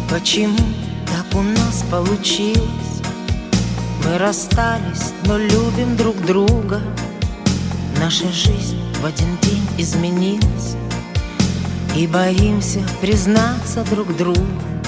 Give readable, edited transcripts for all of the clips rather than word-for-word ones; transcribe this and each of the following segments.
Почему так у нас получилось? Мы расстались, но любим друг друга. Наша жизнь в один день изменилась, и боимся признаться друг другу.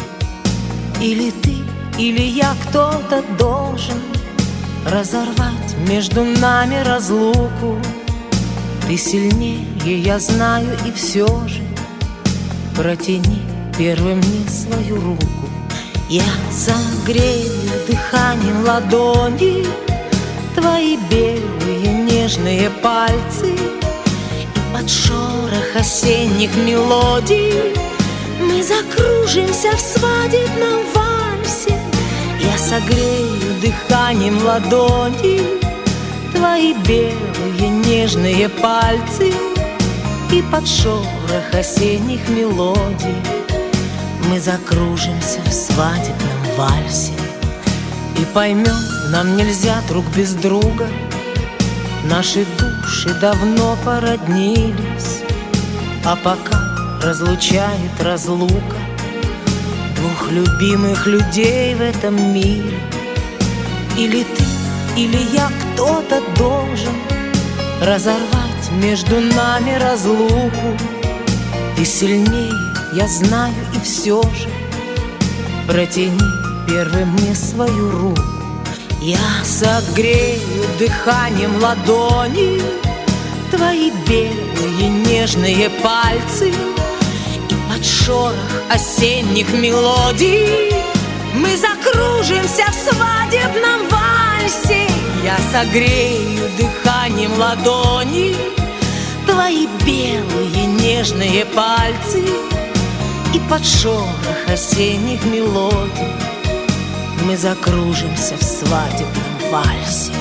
Или ты, или я, кто-то должен разорвать между нами разлуку. Ты сильнее, я знаю, и все же протяни первым мне свою руку. Я согрею дыханием ладони твои белые нежные пальцы, и под шорох осенних мелодий мы закружимся в свадебном вальсе. Я согрею дыханием ладони твои белые нежные пальцы, и под шорох осенних мелодий мы закружимся в свадебном вальсе. И поймем, нам нельзя друг без друга, наши души давно породнились. А пока разлучает разлука двух любимых людей в этом мире. Или ты, или я, кто-то должен разорвать между нами разлуку. Ты сильнее, я знаю, и все же протяни первым мне свою руку. Я согрею дыханием ладони твои белые нежные пальцы, и под шорох осенних мелодий мы закружимся в свадебном вальсе. Я согрею дыханием ладони твои белые нежные пальцы, и под шорох осенних мелодий мы закружимся в свадебном вальсе.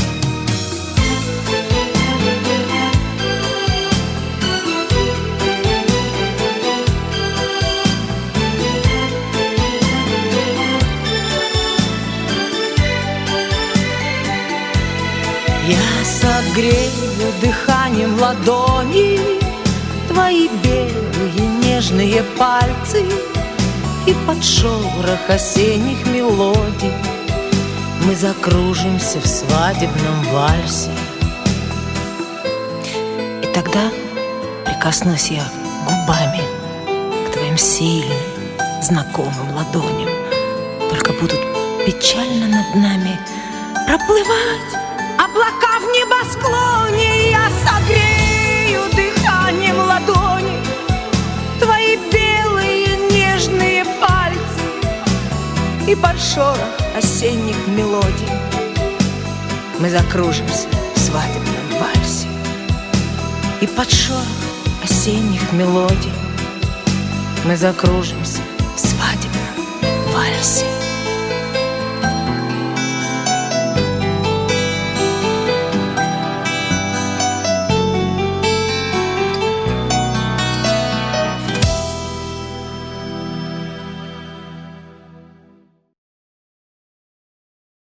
Я согрею дыханием ладони твои белые нежные пальцы, и под шорох осенних мелодий мы закружимся в свадебном вальсе. И тогда прикоснусь я губами к твоим сильным, знакомым ладоням. Только будут печально над нами проплывать облака в небосклоне. Я согрею дыханием ладони твои белые нежные пальцы, и под шорох осенних мелодий мы закружимся в свадебном вальсе. И под шорох осенних мелодий мы закружимся в свадебном вальсе.